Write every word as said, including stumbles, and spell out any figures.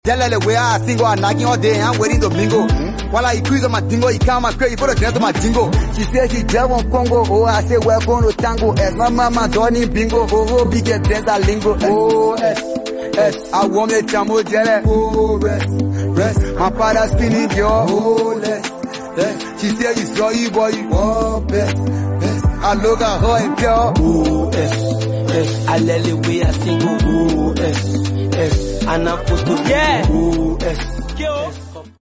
Tell her the way I sing or knocking all day, I'm waiting to bingo. Mm-hmm. While I increase on my tingo, he come and crazy for the dance of my jingo. She said she just want Congo, oh I say welcome to tango. As my mama Donny bingo, oh oh big dance a lingo. Oh yes, yes, I want me chamo jelly. Oh rest, rest, my father spinning jaw. Oh less, less. She said you saw you boy, oh best, best. I look at her and tell, oh yes, yes. I let the way I sing, oh yes, yes. And I'm supposed to, yeah. Oh, yes.